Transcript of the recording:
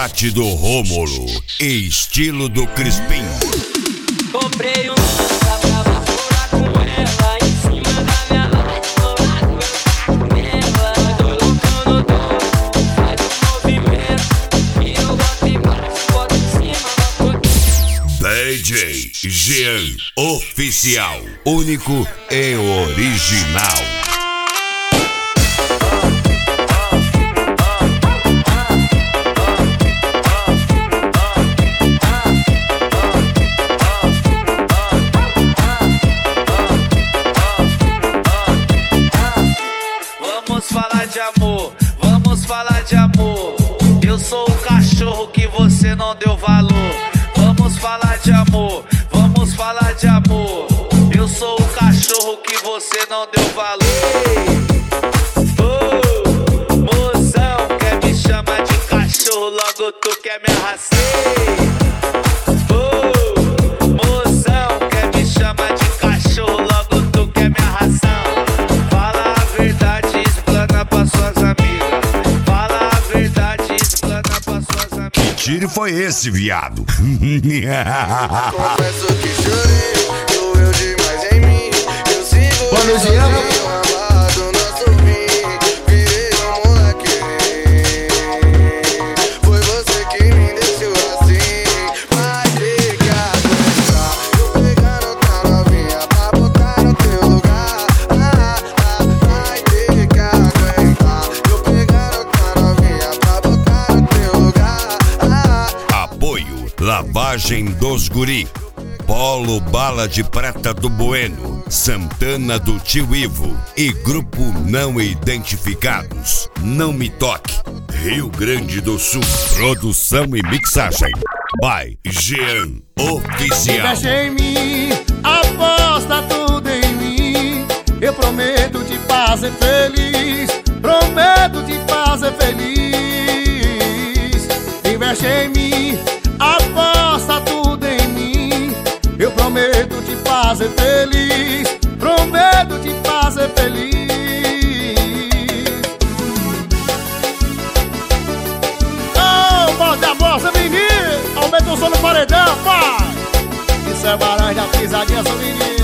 Versátil do Rômulo e estilo do Crispim. Comprei um pra vaporar com ela em cima da minha laje. Com ela, tô loucão no dom, faz um movimento e eu boto embaixo, boto em cima, boto aqui. DJ Jean Oficial, único e original. Vamos falar de amor. Eu sou o cachorro que você não deu valor. Vamos falar de amor, vamos falar de amor. Eu sou o cachorro que você não deu valor. Oh, mozão, quer me chamar de cachorro, logo tu quer me arrastar. Oh, mozão, quer me chamar de cachorro, logo tu quer me arrastar. Fala a verdade, explana pra suas amigas. Fala a verdade, explana pra suas amigas. Que tiro foi esse, viado? Confesso que chorei, doeu demais em mim. Eu sigo amado, nosso fim. Virei um moleque. Foi você que me deixou assim. Vai ter que aguentar. Eu pegando tua novinha pra botar no teu lugar. Vai ter que aguentar. Eu pegando tua novinha pra botar no teu lugar. Apoio Lavagem dos Guri, Polo Bala de Prata do Bueno, Santana do Tio Ivo e Grupo Não Identificados. Não Me Toque, Rio Grande do Sul. Produção e mixagem by Jean Oficial. Investe em mim, aposta tudo em mim. Eu prometo te fazer feliz. Prometo te fazer feliz. Investe em mim, aposta tudo em mim. Eu prometo te fazer feliz. Prometo te fazer feliz. Oh, bota a bolsa, menino. Aumenta o som no paredão, pai. Isso é barulho da pisadinha, seu menino.